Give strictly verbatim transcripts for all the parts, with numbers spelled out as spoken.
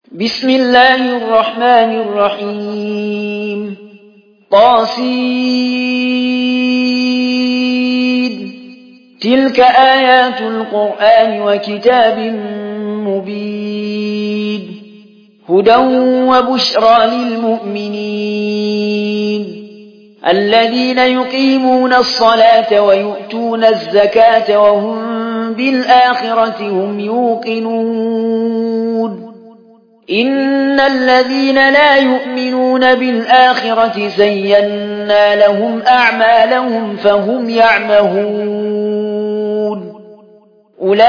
بسم الله الرحمن الرحيم طاسين تلك آيات القرآن وكتاب مبين هدى وبشرى للمؤمنين الذين يقيمون الصلاة ويؤتون الزكاة وهم بالآخرة هم يوقنون إن الذين لا يؤمنون بالآخرة زينا لهم أعمالهم فهم يعمهون أولئك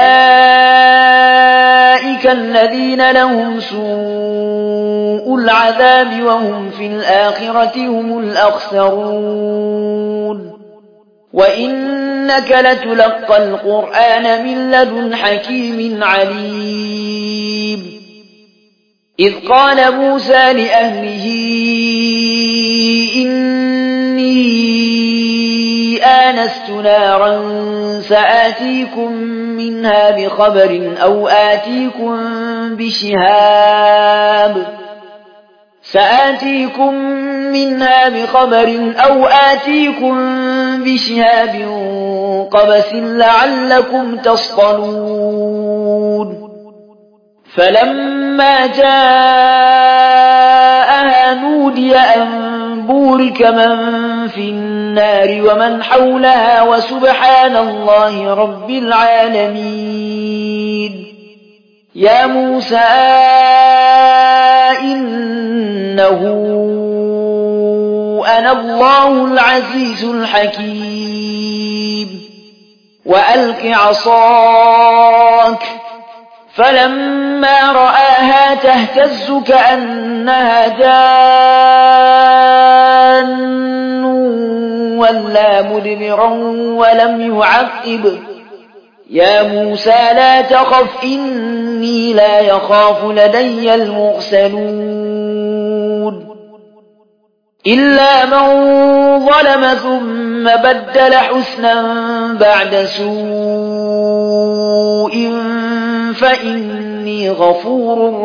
الذين لهم سوء العذاب وهم في الآخرة هم الأخسرون وإنك لتلقى القرآن من لدن حكيم عليم إذ قال موسى لأهله إني آنست نارا سآتيكم منها بخبر أو آتيكم بشهاب سآتيكم منها بخبر أو آتيكم بشهاب قبس لعلكم تصطلون فلما جاءها نودي أن بورك من في النار ومن حولها وسبحان الله رب العالمين يا موسى إنه أنا الله العزيز الحكيم وألق عصاك فلما رآها تهتز كأنها جان ولا مدبرا ولم يعقب يا موسى لا تخف إني لا يخاف لدي المرسلون إلا من ظلم ثم بدل حسنا بعد سوء فإني غفور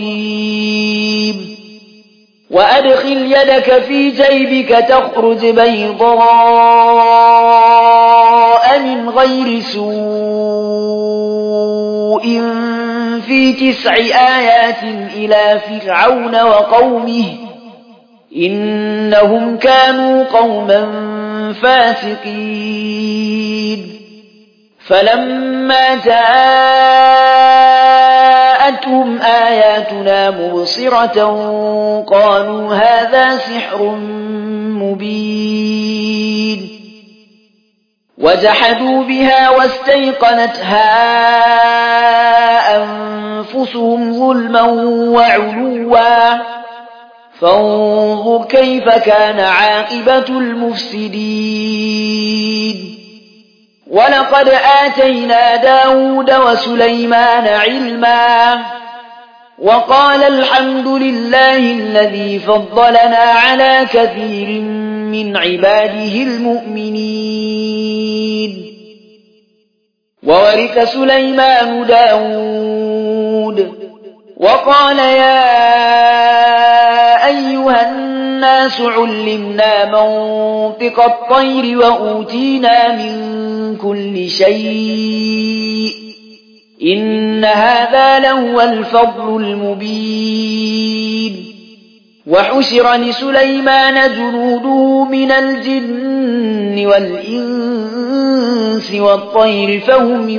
رحيم وأدخل يدك في جيبك تخرج بيضاء من غير سوء في تسع آيات إلى فرعون وقومه إنهم كانوا قوما فاسقين فلما جاءتهم آياتنا مبصرة قالوا هذا سحر مبين وجحدوا بها واستيقنتها أنفسهم ظلما وعلوا فانظر كيف كان عاقبة المفسدين ولقد آتينا داود وسليمان علما وقال الحمد لله الذي فضلنا على كثير من عباده المؤمنين وورث سليمان داود وقال يا أيها الناس علمنا منطق الطير وأوتينا من كل شيء إن هذا لهو الفضل المبين وحشر لسليمان جنوده من الجن والإنس والطير فهم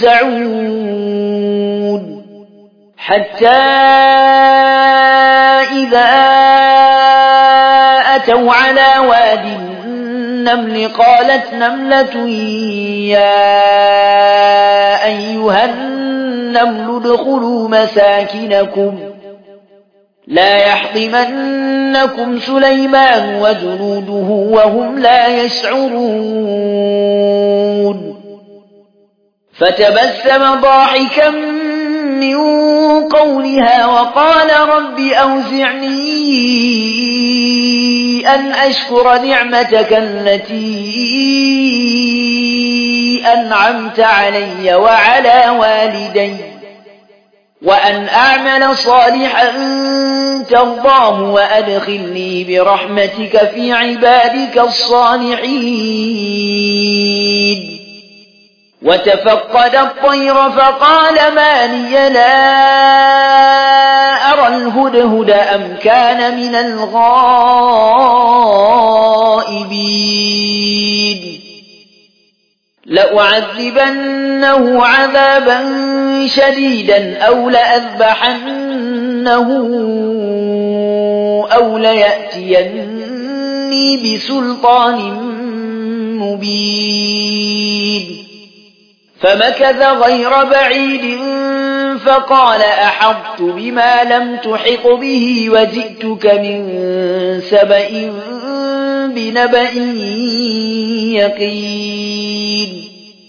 يوزعون حتى إذا أتوا على واد النمل قالت نملة يا أيها النمل ادخلوا مساكنكم لا يحطمنكم سليمان وجنوده وهم لا يشعرون فتبسم ضاحكا من قولها وقال رب أوزعني أن أشكر نعمتك التي أنعمت علي وعلى والدي وأن أعمل صالحا ترضاه وأدخلني برحمتك في عبادك الصالحين وتفقد الطير فقال ما لي لا أرى الهدهد أم كان من الغائبين لأعذبنه عذابا شديدا أو لأذبحنه أو ليأتيني بسلطان مبين فمكث غير بعيد فقال أحطت بما لم تحط به وجئتك من سبأ بنبأ يقين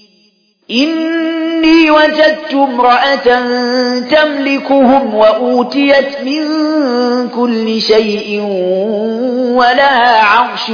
إني وجدت امرأة تملكهم وأوتيت من كل شيء ولها عرش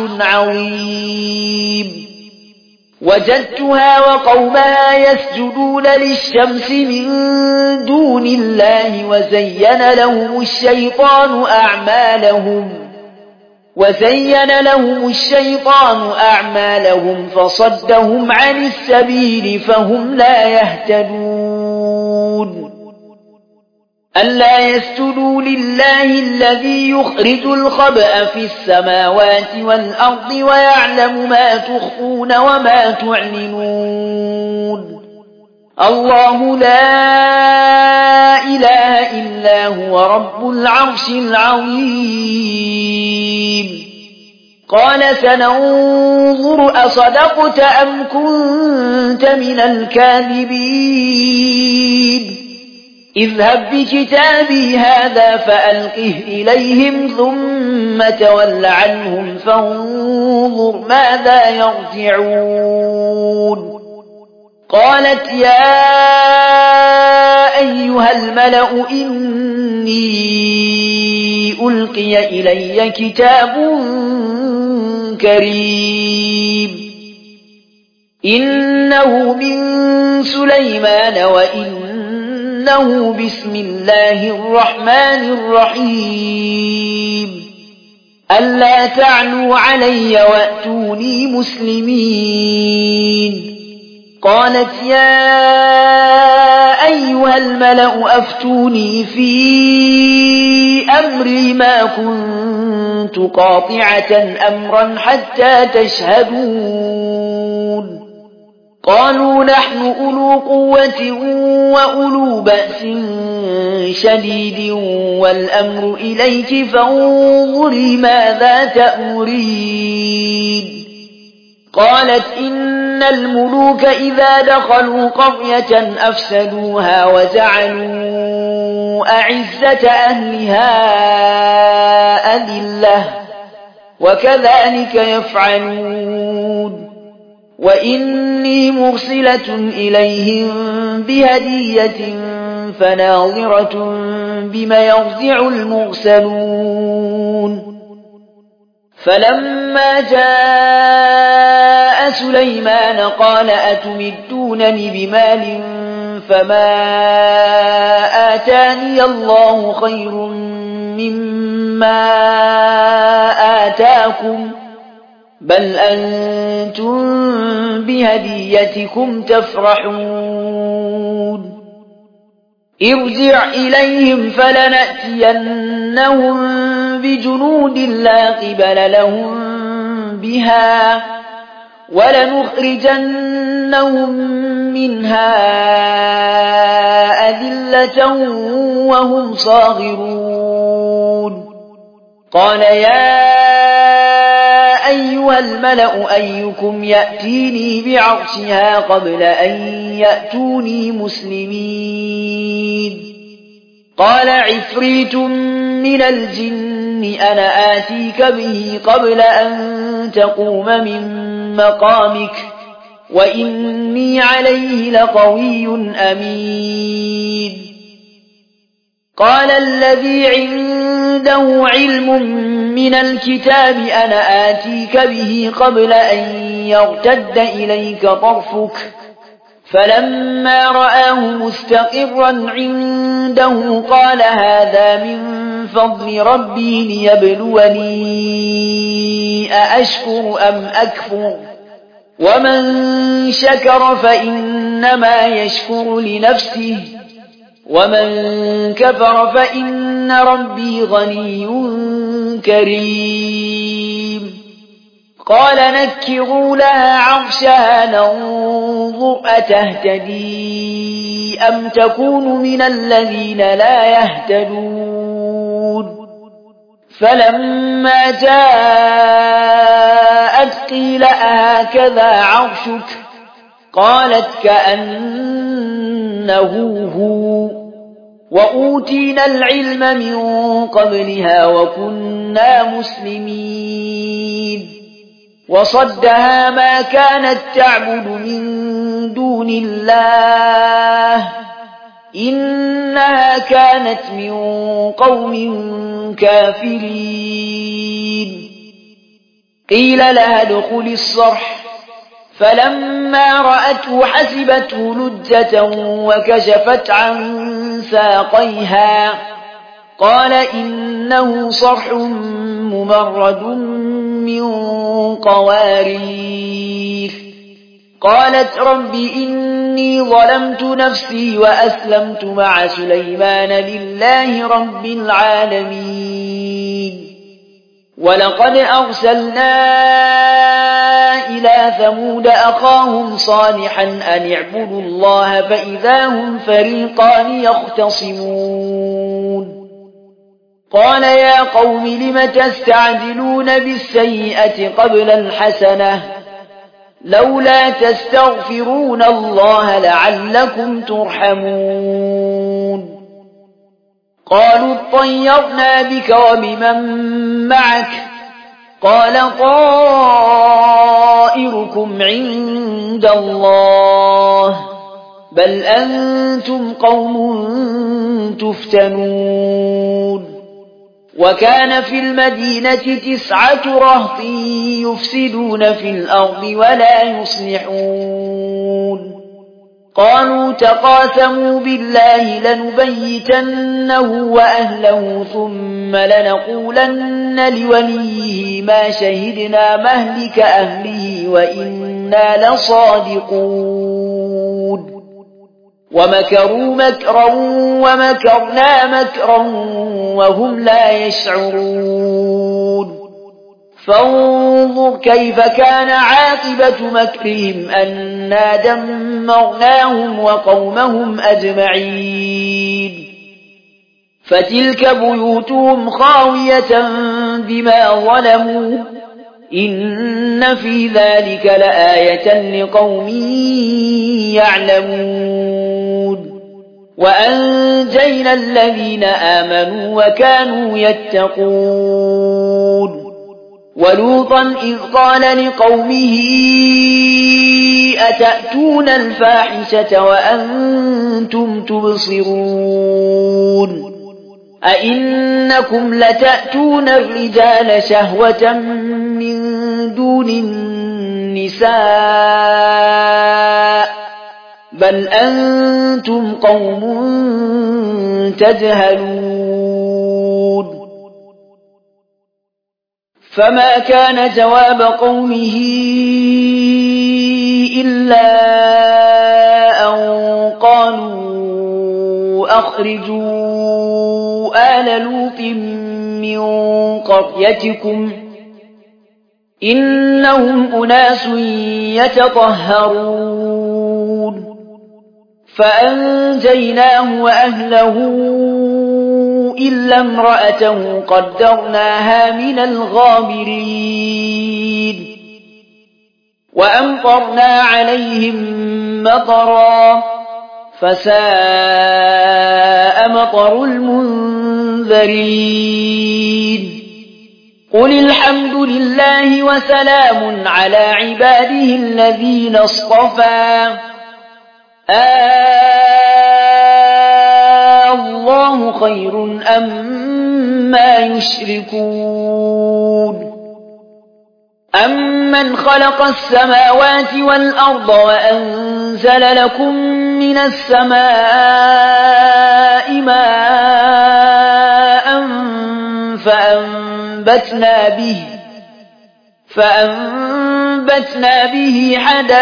عظيم وجدتها وقومها يسجدون للشمس من دون الله وزين لهم الشيطان أعمالهم وزين لهم الشيطان أعمالهم فصدهم عن السبيل فهم لا يهتدون ألا يسجدوا لله الذي يخرج الخبأ في السماوات والأرض ويعلم ما تخفون وما تعلنون الله لا إله إلا هو رب العرش العظيم قال سننظر أصدقت أم كنت من الكاذبين اذهب بكتابي هذا فألقه إليهم ثم تول عنهم فانظر ماذا يرجعون قالت يا أيها الملأ إني ألقي إلي كتاب كريم إنه من سليمان وإنه بسم الله الرحمن الرحيم ألا تعلوا علي وأتوني مسلمين قالت يا أيها الملأ أفتوني في أمري ما كنت قاطعة أمرا حتى تشهدون قالوا نحن أولو قوة وأولو بأس شديد والأمر إليك فانظري ماذا تأمرين قالت إن الملوك إذا دخلوا قرية أفسدوها وجعلوا أعزة أهلها أذلة وكذلك يفعلون وإني مرسلة إليهم بهدية فناظرة بما يرجع المرسلون فلما جاء سليمان قال أتمدونني بمال فما آتاني الله خير مما آتاكم بل أنتم بهديتكم تفرحون ارجع إليهم فلنأتينهم بجنود لا قبل لهم بها ولنخرجنهم منها أذلة وهم صاغرون قال يا أيها الملأ أيكم يأتيني بعرشها قبل أن يأتوني مسلمين قال عفريت من الجن أنا آتيك به قبل أن تقوم من مقامك وإني عليه لقوي أمين قال الذي عنده علم من الكتاب أنا آتيك به قبل أن يرتد إليك طرفك فلما رآه مستقرا عنده قال هذا من فضل ربي ليبلوني أأشكر أم أكفر ومن شكر فإنما يشكر لنفسه ومن كفر فإن ربي غني كريم قال نكروا لها عرشها ننظر أتهتدي أم تكون من الذين لا يهتدون فلما جاءت قيل أهكذا عرشك قالت كأنه هو وأوتينا العلم من قبلها وكنا مسلمين وصدها ما كانت تعبد من دون الله إنها كانت من قوم كافرين قيل لها ادخل الصرح فلما رأته حسبته لجة وكشفت عن ساقيها قال إنه صرح ممرد من قوارير قالت رب إني ظلمت نفسي وأسلمت مع سليمان لله رب العالمين ولقد أرسلنا إلى ثمود أخاهم صالحا أن اعبدوا الله فإذا هم فريقان يختصمون قال يا قوم لم تستعجلون بالسيئة قبل الحسنة لولا تستغفرون الله لعلكم ترحمون قالوا اطيرنا بك وبمن معك قال طائركم عند الله بل أنتم قوم تفتنون وكان في المدينة تسعة رهط يفسدون في الأرض ولا يصلحون قالوا تقاسموا بالله لنبيتنه وأهله ثم لنقولن لوليه ما شهدنا مهلك أهله وإنا لصادقون ومكروا مكرا ومكرنا مكرا وهم لا يشعرون فانظر كيف كان عاقبة مكرهم أنا دمرناهم وقومهم أجمعين فتلك بيوتهم خاوية بما ظلموا إن في ذلك لآية لقوم يعلمون وأنجينا الذين آمنوا وكانوا يتقون ولوطا إذ قال لقومه أتأتون الفاحشة وأنتم تبصرون أئنكم لتأتون الرجال شهوة من دون النساء بل أنتم قوم تجهلون فما كان جواب قومه إلا أن قالوا أخرجوا آل لوط من قريتكم إنهم أناس يتطهرون فأنجيناه وأهله إلا امرأته قدرناها من الغابرين وأمطرنا عليهم مطرا فساء مطر المنذرين قل الحمد لله وسلام على عباده الذين اصطفى الله خير أم ما يشركون أَمَّنْ خَلَقَ السَّمَاوَاتِ وَالْأَرْضَ وَأَنزَلَ لَكُم مِّنَ السَّمَاءِ مَاءً فَأَنبَتْنَا بِهِ فَأَنبَتْنَا بِهِ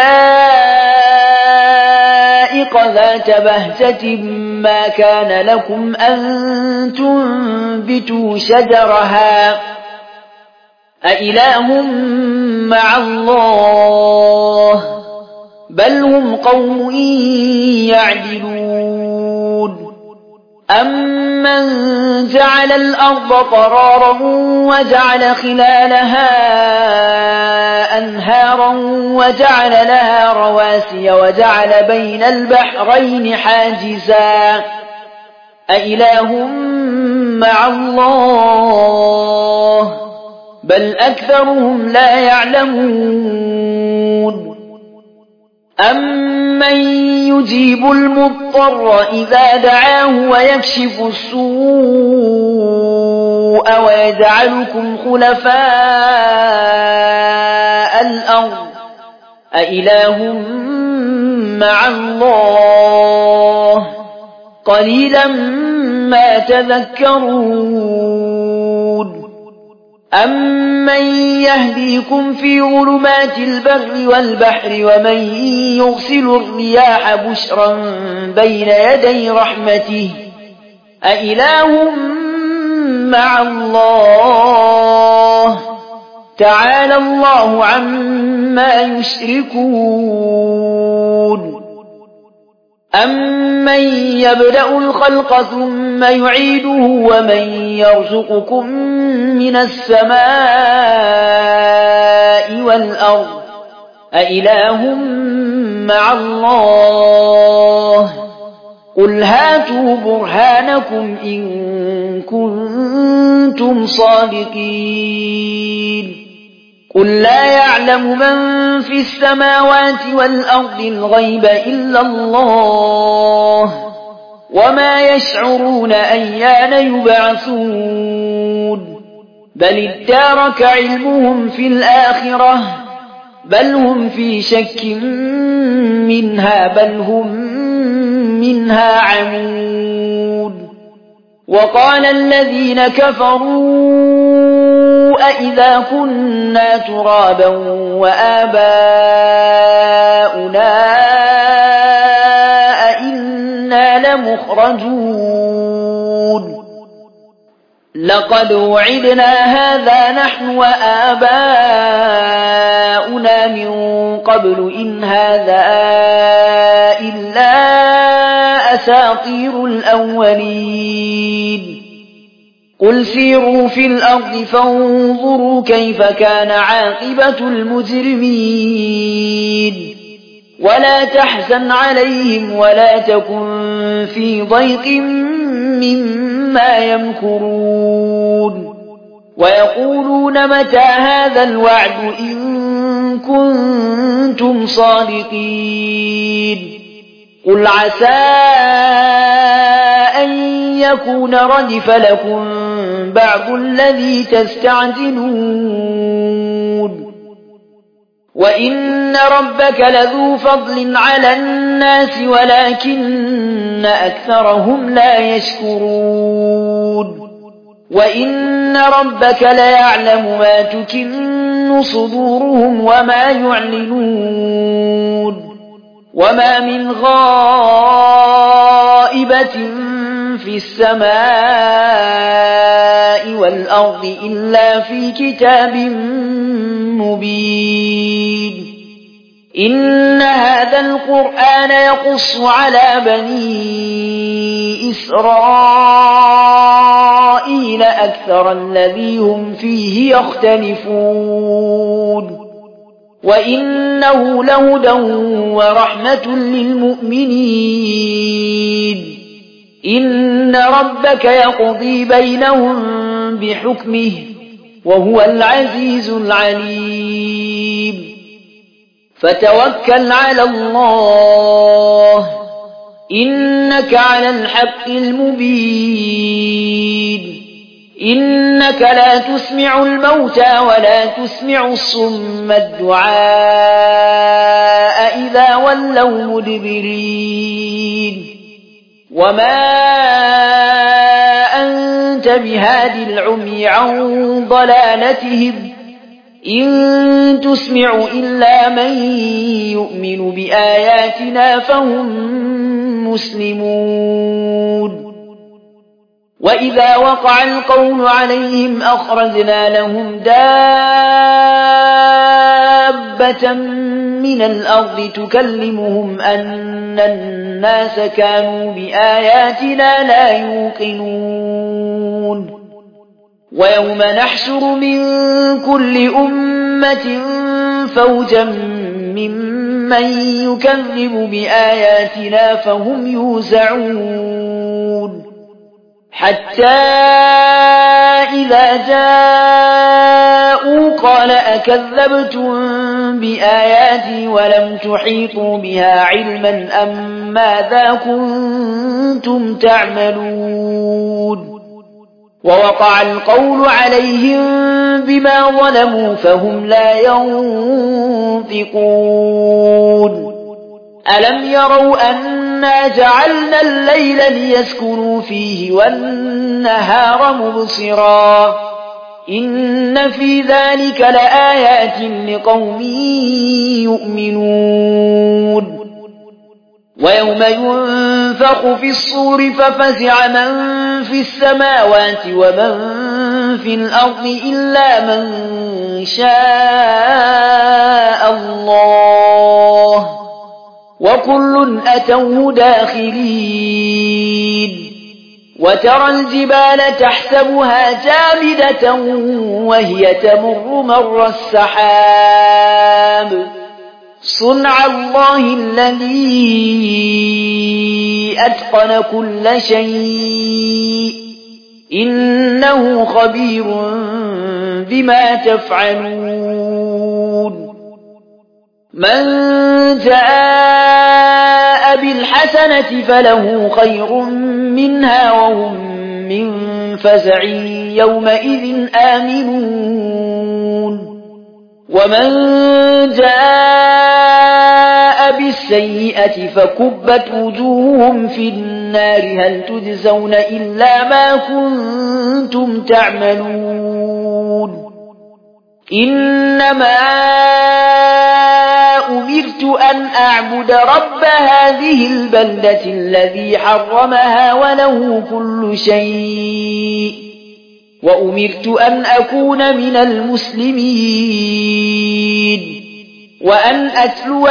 حَدَائِقَ ذَاتَ بَهْجَةٍ مَا كَانَ لَكُمْ أَن تُنبِتُوا شَجَرَهَا أَإِلَٰهٌ مَّعَ اللَّهِ بَلْ هُمْ قَوْمٌ يَعْدِلُونَ أَمَّن جَعَلَ الْأَرْضَ قَرَارًا وَجَعَلَ خِلَالَهَا أَنْهَارًا وَجَعَلَ لَهَا رَوَاسِيَ وَجَعَلَ بَيْنَ الْبَحْرَيْنِ حَاجِزًا أَإِلَٰهٌ مَّعَ اللَّهِ بل أكثرهم لا يعلمون أمن يجيب المضطر إذا دعاه ويكشف السوء ويجعلكم خلفاء الأرض أإله مع الله قليلا ما تذكرون أَمَّن يَهْدِيكُمْ فِي ظُلُمَاتِ الْبَرِّ وَالْبَحْرِ وَمَن يُرْسِلُ الرِّيَاحَ بُشْرًا بَيْنَ يَدَيْ رَحْمَتِهِ أَإِلَٰهٌ مَّعَ اللَّهِ تَعَالَى اللَّهُ عَمَّا يُشْرِكُونَ أَمَّن يَبْدَأُ الْخَلْقَ ثُمَّ يُعِيدُهُ وَمَن يَرْزُقُكُم مِّنَ السَّمَاءِ وَالْأَرْضِ أَإِلَٰهٌ مَّعَ اللَّهِ قُلْ هَاتُوا بُرْهَانَكُمْ إِن كُنتُمْ صَادِقِينَ قُل لا يعلم من في السماوات والأرض الغيب إلا الله وما يشعرون أيان يبعثون بل ادارك علمهم في الآخرة بل هم في شك منها بل هم منها عمود وقال الذين كفروا أَإِذَا كُنَّا تُرَابًا وَآبَاؤُنَا أَإِنَّا لَمُخْرَجُونَ لَقَدْ وُعِدْنَا هَذَا نَحْنُ وَآبَاؤُنَا مِن قَبْلُ إِنْ هَذَا إِلَّا أَسَاطِيرُ الْأَوَّلِينَ قُلْ سِيرُوا فِي الْأَرْضِ فَانظُرُوا كَيْفَ كَانَ عَاقِبَةُ الْمُجْرِمِينَ وَلَا تَحْزَنْ عَلَيْهِمْ وَلَا تَكُنْ فِي ضَيْقٍ مِّمَّا يَمْكُرُونَ وَيَقُولُونَ مَتَىٰ هَٰذَا الْوَعْدُ إِن كُنتُمْ صَادِقِينَ قُلْ عَسَىٰ أَن يَكُونَ رَدِفَ لَكُم بَعْضُ الَّذِي تَسْتَعْجِلُونَ وَإِنَّ رَبَّكَ لَذُو فَضْلٍ عَلَى النَّاسِ وَلَٰكِنَّ أَكْثَرَهُمْ لَا يَشْكُرُونَ وَإِنَّ رَبَّكَ لَيَعْلَمُ مَا تُكِنُّ صُدُورُهُمْ وَمَا يُعْلِنُونَ وَمَا مِنْ غَائِبَةٍ فِي السَّمَاءِ وَالْأَرْضِ إِلَّا فِي كِتَابٍ مُّبِينٍ إِنَّ هَٰذَا الْقُرْآنَ يَقُصُّ عَلَىٰ بَنِي إِسْرَائِيلَ أَكْثَرَ الَّذِي هُمْ فِيهِ يَخْتَلِفُونَ وَإِنَّهُ لَهُدًى وَرَحْمَةٌ لِّلْمُؤْمِنِينَ إِنَّ رَبَّكَ يَقْضِي بَيْنَهُم بِحُكْمِهِ وَهُوَ الْعَزِيزُ الْعَلِيمُ فَتَوَكَّلْ عَلَى اللَّهِ إِنَّكَ عَلَى الْحَقِّ الْمُبِينِ إنك لا تسمع الموتى ولا تسمع الصم الدعاء إذا ولوا مدبرين وما أنت بهاد العمي عن ضلالتهم إن تسمع إلا من يؤمن بآياتنا فهم مسلمون وإذا وقع القول عليهم أخرجنا لهم دابة من الأرض تكلمهم أن الناس كانوا بآياتنا لا يوقنون ويوم نحشر من كل أمة فوجا ممن يكذب بآياتنا فهم يوزعون حتى إذا جاءوا قال أكذبتم بآياتي ولم تحيطوا بها علما أم ماذا كنتم تعملون ووقع القول عليهم بما ظلموا فهم لا ينطقون ألم يروا أنا جعلنا الليل ليسكنوا فيه والنهار مبصرا إن في ذلك لآيات لقوم يؤمنون ويوم ينفخ في الصور ففزع من في السماوات ومن في الأرض إلا من شاء الله وكل أتوه داخلين وترى الجبال تحسبها جامدة وهي تمر مر السحاب صنع الله الذي أتقن كل شيء إنه خبير بما تفعلون من جاء بالحسنة فله خير منها وهم من فزع يومئذ آمنون ومن جاء بالسيئة فكبت وجوههم في النار هل تجزون إلا ما كنتم تعملون إنما أمرت أن أعبد رب هذه البلدة الذي حرمها وله كل شيء وأمرت أن أكون من المسلمين وأن أتلو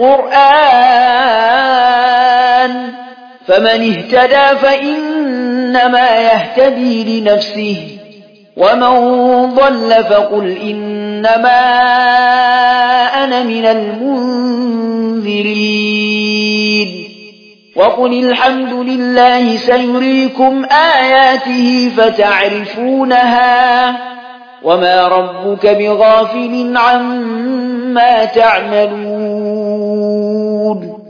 القرآن فمن اهتدى فإنما يهتدي لنفسه ومن ضل فقل إنما أنا من المنذرين وقل الحمد لله سيريكم آياته فتعرفونها وما ربك بغافل عما تعملون